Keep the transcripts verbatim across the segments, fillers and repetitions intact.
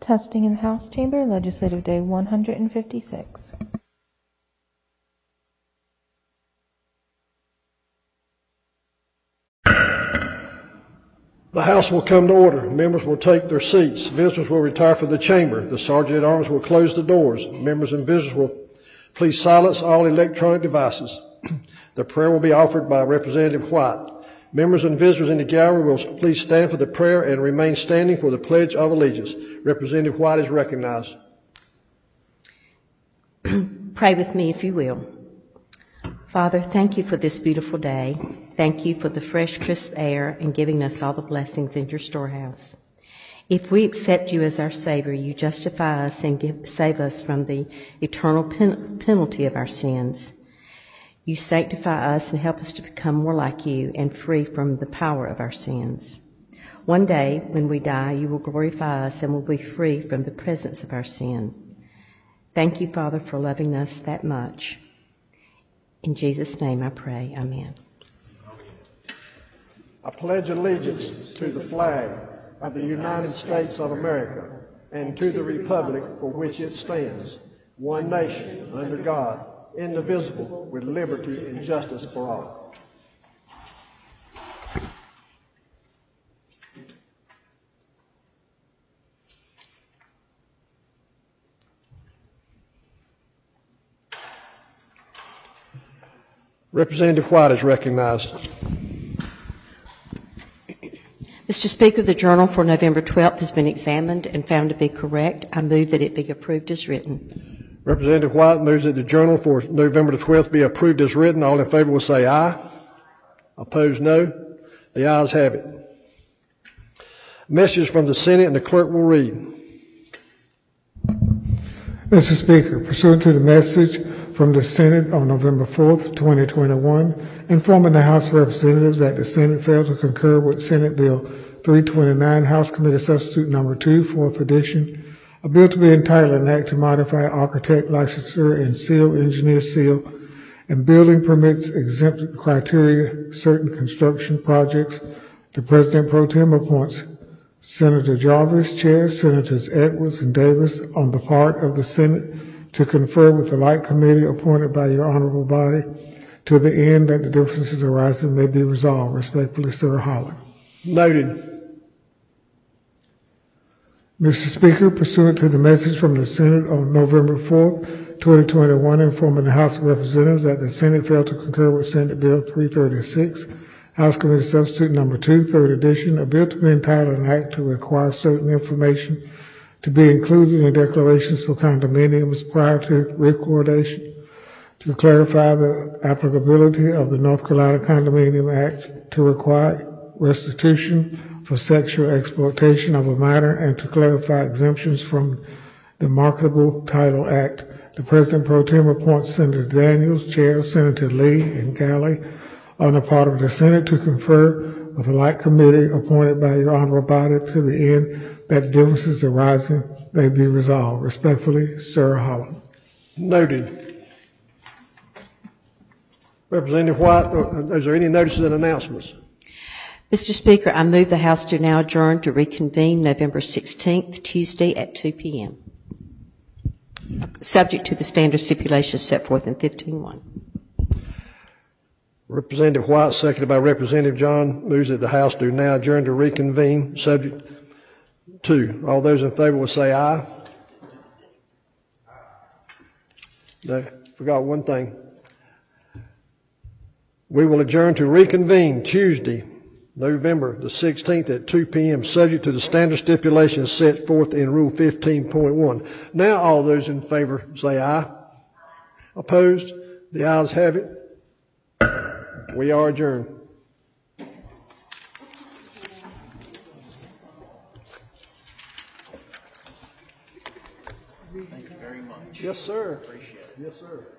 Testing in the House Chamber, Legislative Day one hundred fifty-six. The House will come to order. Members will take their seats. Visitors will retire from the chamber. The Sergeant at Arms will close the doors. Members and visitors will please silence all electronic devices. The prayer will be offered by Representative White. Members and visitors in the gallery will please stand for the prayer and remain standing for the Pledge of Allegiance. Representative White is recognized. Pray with me if you will. Father, thank you for this beautiful day. Thank you for the fresh, crisp air and giving us all the blessings in your storehouse. If we accept you as our Savior, you justify us and give, save us from the eternal pen, penalty of our sins. You sanctify us and help us to become more like you and free from the power of our sins. One day, when we die, you will glorify us and will be free from the presence of our sin. Thank you, Father, for loving us that much. In Jesus' name I pray, amen. I pledge allegiance to the flag of the United States of America and to the republic for which it stands, one nation, under God, indivisible, with liberty and justice for all. Representative White is recognized. Mister Speaker, the journal for November twelfth has been examined and found to be correct. I move that it be approved as written. Representative White moves that the journal for November the twelfth be approved as written. All in favor will say aye. Opposed, no. The ayes have it. Message from the Senate, and the clerk will read. Mister Speaker, pursuant to the message from the Senate on November fourth, twenty twenty-one, informing the House of Representatives that the Senate failed to concur with Senate Bill three twenty-nine, House Committee Substitute Number two, fourth edition, a bill to be entitled an act to modify architect licensure and seal, engineer seal, and building permits exempted criteria certain construction projects. The President Pro Tem appoints Senator Jarvis, Chair, Senators Edwards and Davis on the part of the Senate to confer with the like committee appointed by your honorable body to the end that the differences arising may be resolved. Respectfully, Sir Holland. Noted. Mister Speaker, pursuant to the message from the Senate on November fourth, twenty twenty-one, informing the House of Representatives that the Senate failed to concur with Senate Bill three thirty-six, House Committee Substitute Number two, third edition, a bill to be entitled an act to require certain information to be included in declarations for condominiums prior to recordation, to clarify the applicability of the North Carolina Condominium Act, to require restitution for sexual exploitation of a minor, and to clarify exemptions from the Marketable Title Act. The President Pro Tem appoints Senator Daniels, Chair, Senator Lee, and Galley on the part of the Senate to confer with a like committee appointed by your honorable body to the end that differences arising may be resolved. Respectfully, Sir Holland. Noted. Representative White, is there any notices and announcements? Mister Speaker, I move the House to now adjourn to reconvene November sixteenth, Tuesday at two p.m., subject to the standard stipulations set forth in fifteen one. Representative White, seconded by Representative John, moves that the House do now adjourn to reconvene, subject to. All those in favor will say aye. No, forgot one thing. We will adjourn to reconvene Tuesday, November the sixteenth at two p.m., subject to the standard stipulations set forth in Rule fifteen point one. Now all those in favor say aye. Opposed? The ayes have it. We are adjourned. Thank you very much. Yes, sir. Appreciate it. Yes, sir.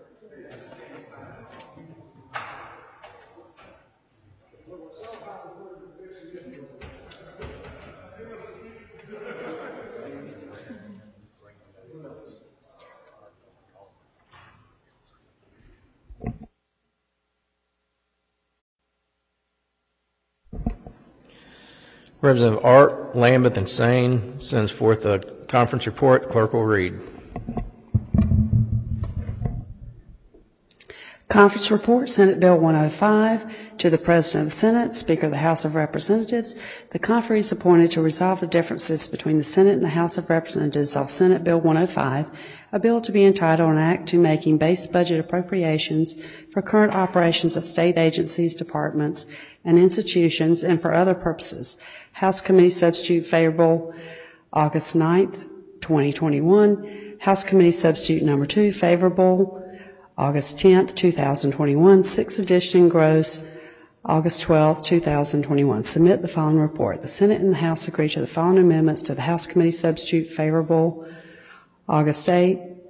Representative Art, Lambeth, and Sane sends forth a conference report. The clerk will read. Conference report, Senate Bill one oh five, to the President of the Senate, Speaker of the House of Representatives. The conferee is appointed to resolve the differences between the Senate and the House of Representatives on Senate Bill one oh five, a bill to be entitled an act to making base budget appropriations for current operations of state agencies, departments, and institutions, and for other purposes. House Committee Substitute favorable, August ninth, twenty twenty-one. House Committee Substitute number two favorable, August tenth, two thousand twenty-one. Sixth edition engrossed, August twelfth, two thousand twenty-one. Submit the following report. The Senate and the House agree to the following amendments to the House Committee Substitute favorable, August eighth.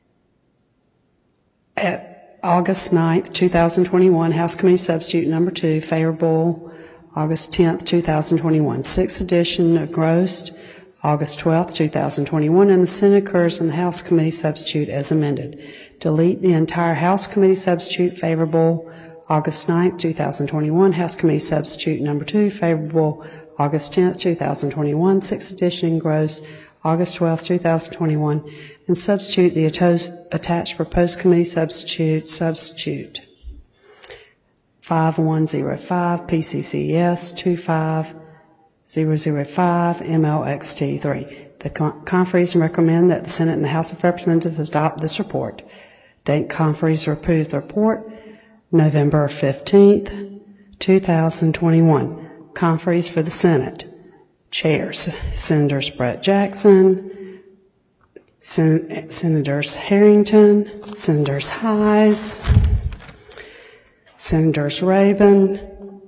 At August ninth, two thousand twenty-one, House Committee Substitute number two favorable, August tenth, two thousand twenty-one. Sixth edition engrossed, August twelfth, two thousand twenty-one, and the Senate occurs in the House Committee Substitute as amended. Delete the entire House Committee Substitute favorable, August ninth, two thousand twenty-one. House Committee Substitute number two favorable, August tenth, two thousand twenty-one. Sixth edition engrossed, August twelfth, two thousand twenty-one. And substitute the attached proposed committee substitute, substitute five one zero five P C C S two five zero zero five M L X T three. The conferees recommend that the Senate and the House of Representatives adopt this report. Date conferees approve the report, November fifteenth, two thousand twenty-one. Conferees for the Senate. Chairs, Senators Brett Jackson, Sen- Senators Harrington, Senators Hayes, Senators Rabin,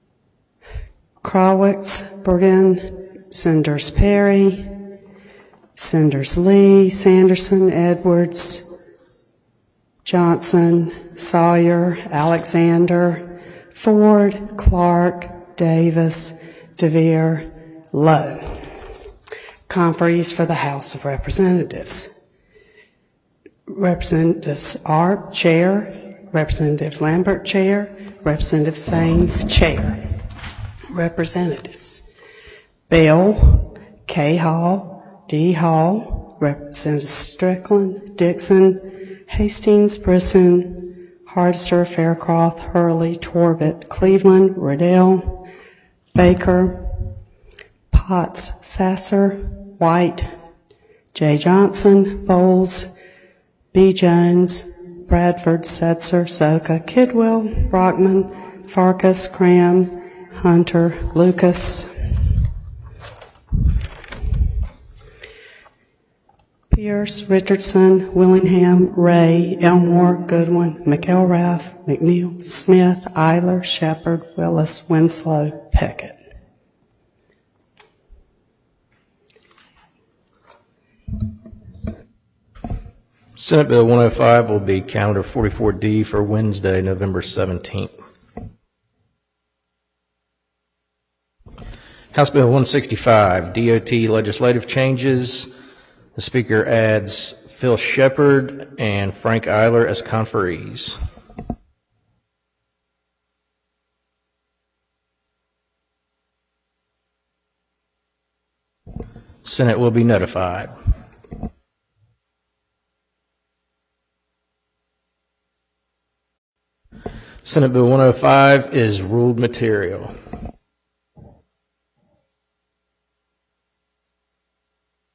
Krawitz, Bergen, Senators Perry, Senators Lee, Sanderson, Edwards, Johnson, Sawyer, Alexander, Ford, Clark, Davis, DeVere, Lowe. Conferees for the House of Representatives. Representatives Art, Chair. Representative Lambert, Chair. Representative Sane, Chair. Representatives Bell, K. Hall, D. Hall, Representative Strickland, Dixon, Hastings, Brisson, Hardster, Faircloth, Hurley, Torbett, Cleveland, Riddell, Baker, Potts, Sasser, White, J. Johnson, Bowles, B. Jones, Bradford, Setzer, Soka, Kidwell, Brockman, Farkas, Cram, Hunter, Lucas, Pierce, Richardson, Willingham, Ray, Elmore, Goodwin, McElrath, McNeil, Smith, Eiler, Shepard, Willis, Winslow, Peckett. Senate Bill one oh five will be calendar forty-four D for Wednesday, November seventeenth. House Bill one sixty-five, D O T legislative changes. The Speaker adds Phil Shepard and Frank Eiler as conferees. Senate will be notified. Senate Bill one oh five is ruled material.